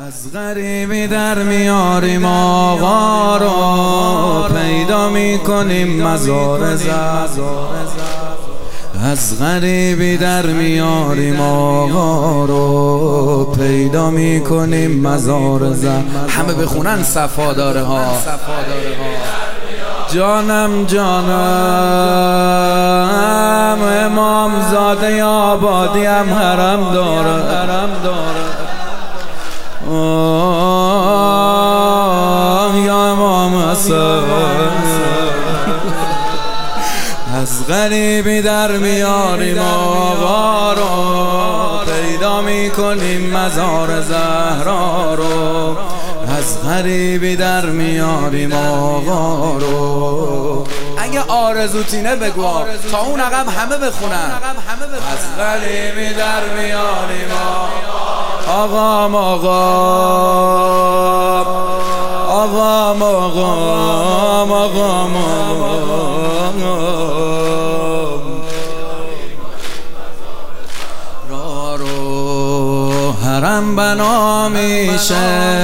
از غریبی در میاریم آقا رو، پیدا میکنیم مزار زر. از غریبی در میاریم آقا رو، پیدا میکنیم مزار زر. همه بخونن صفا داره ها. جانم جانم امام زاده آبادیم حرم داره. یا امام حسن. از غریبی در میاریم آقا رو، پیدا میکنیم مزار زهرا رو. از غریبی در میاریم آقا رو. اگه آرزوتینه بگو تا اون عقب همه بخونن. از غریبی در میاریم آقا حرم بنا میشه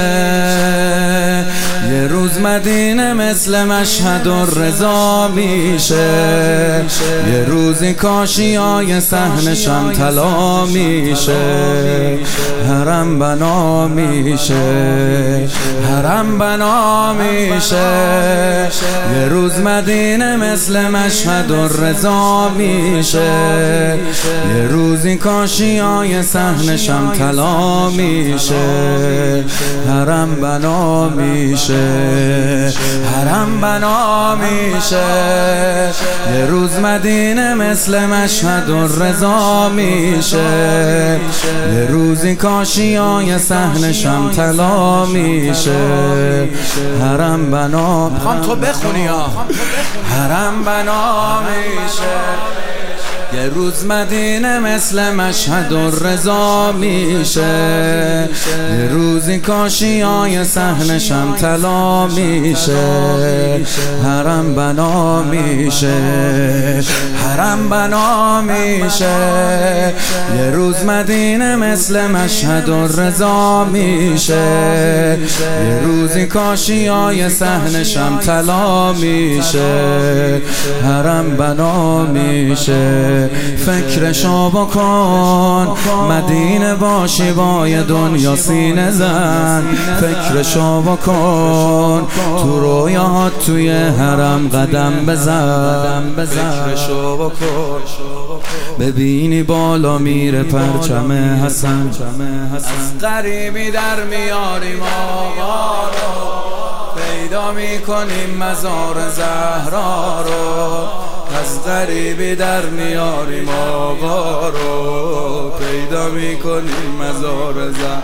یه روز مدینه، مثل مشهد الرضا میشه یه روزی کاشیای صحنشم طلا میشه. حرم بنا میشه، حرم بنا میشه یه روز مدینه، مثل مشهد الرضا میشه یه روزی کاشیای صحنشم طلا میشه. حرم بنا میشه، حرم بنا میشه یه روز مدینه، مثل مشهد الرضا میشه یه روزی کاشیای صحنشم طلا میشه. حرم بنا، میخوام تو بخونی ها. حرم بنا میشه یه روز مدینه، مثل مشهد الرضا میشه یه روزی کاشیای صحنشم طلا میشه. حرم بنا میشه، حرم بنا میشه یه روز مدینه، مثل مشهد الرضا میشه یه روزی کاشیای صحنشم طلا میشه. حرم بنا میشه. فکرشو بکن مدینه باشی با یه دنیا سینه زن. فکرشو بکن تو رویاهات توی حرم قدم بزن. فکرشو بکن ببینی بالا میره پرچم حسن. از غریبی در میاریم آقا رو، پیدا میکنیم مزار زهرا رو. از غریبی در میاریم آقا رو، پیدا میکنیم مزار زهرا.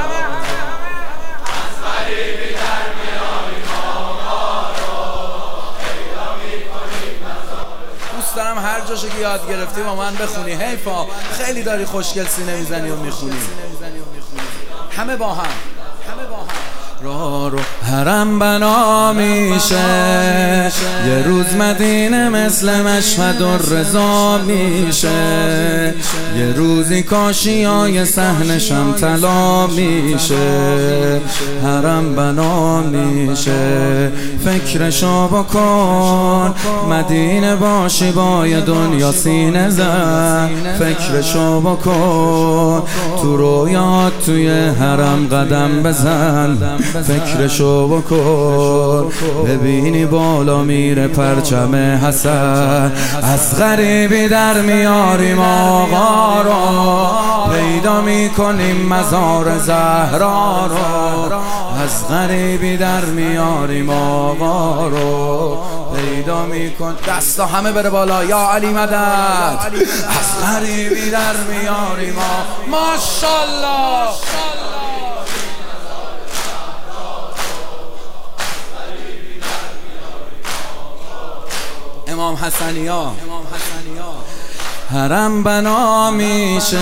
از غریبی در میاریم آقا رو، پیدا میکنیم مزار زهرا. دوست دارم هر جاشو که یاد گرفتی با من بخونی. حیفا خیلی داری خوشگل سینه میزنی و میخونی. همه با هم رو حرم بنا میشه یه روز مدینه، مثل مشهد الرضا میشه یه روزی کاشیای صحنشم طلا میشه. حرم بنا میشه. فکرشو بکن مدینه باشی با یه دنیا سینه زن. فکرشو بکن تو رویات توی حرم قدم بزن. فکرشو بکن ببینی بالا میره پرچم حسن. از غریبی در میاریم آقا رو، پیدا میکنیم مزار زهرا رو. از غریبی در میاریم آقا رو، پیدا میکن. دستا همه بره بالا. یا علی مدد. از غریبی در میاریم ماشاءالله. امام حسنیا. حرم بنا میشه،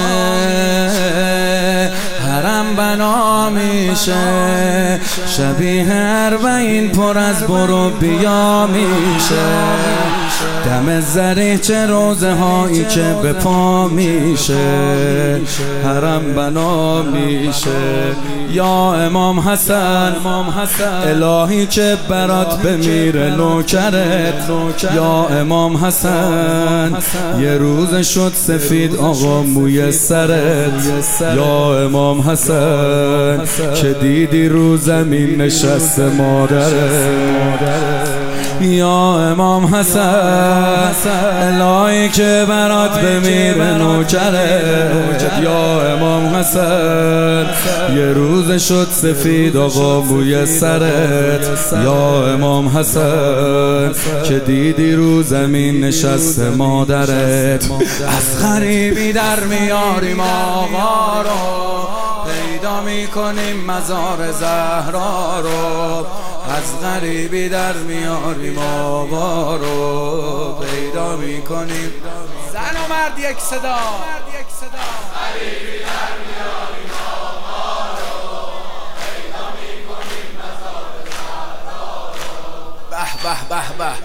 حرم بنا میشه شبیه اربعین پر از برو بیا میشه. دم زری چه روزه هایی که به پا میشه حرم بنا میشه. یا امام حسن الهی که برات بمیره نوکرت. یا امام حسن یه روز شد سفید آقا موی سرت. یا امام حسن که دیدی رو زمین نشست مادرت. یا امام حسن الهی که برات بمیره نوکرت. یا امام حسن یه روز شد سفید آقا موی سرت. یا امام حسن که دیدی رو زمین نشست مادرت. از غریبی در میاریم آقا رو، پیدا میکنیم مزار زهرا رو. از غریبی در میاریم آقا رو، پیدا میکنیم. زن و مرد یک صدا. غریبی در میاریم آقا رو، پیدا میکنیم مزار زهرا رو. به به به به.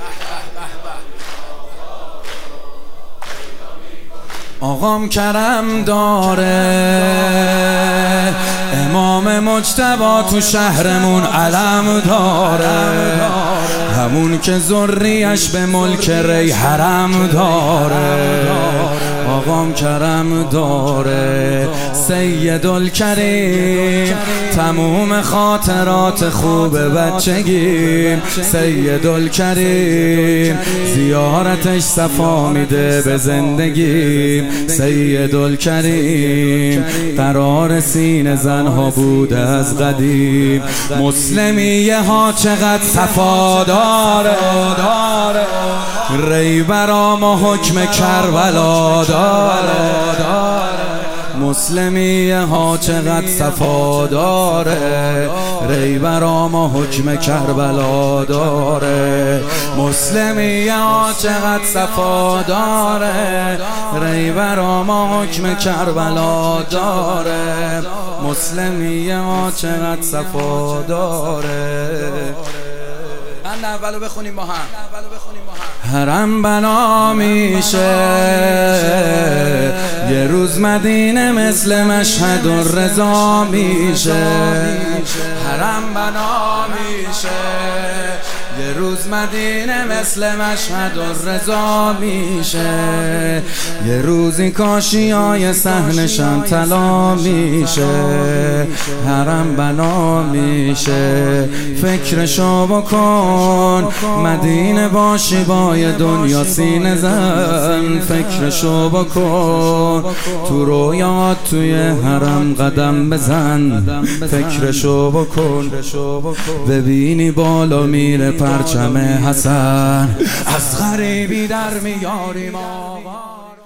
آقام کرم داره، امام مجتبی تو شهرمون علم داره. همون که ذریش به ملک ری حرم داره. آقام کرم داره، سیدالکریم تموم خاطرات خوب بچگیم. سیدالکریم زیارتش صفا میده به زندگیم. سیدالکریم قرار سینه زنها بوده از قدیم. مسلمیه ها چقدر صفا داره، ری برا ما حکم کربلا داره. مسلمیه ها چقدر صفا داره، ری برا ما حکم کربلا داره. مسلمیه ها چقدر صفا داره، ری برا ما حکم کربلا داره. مسلمیه ها چقدر صفا داره. من اولو بخونیم با هم. حرم بنا میشه یه روز مدینه مثل مشهد و رضا میشه. حرم بنا میشه یه روز مدینه مثل مشهد و رضا میشه. یه روزی کاشیای صحنشان طلا میشه. حرم بنا میشه فکرشو بکن، مدینه باشی بای دنیا سینه زن. فکرشو بکن تو رویات توی حرم قدم بزن. فکرشو بکن ببینی بالا میره پرچم حسن. از غریبی در میاریم آقا.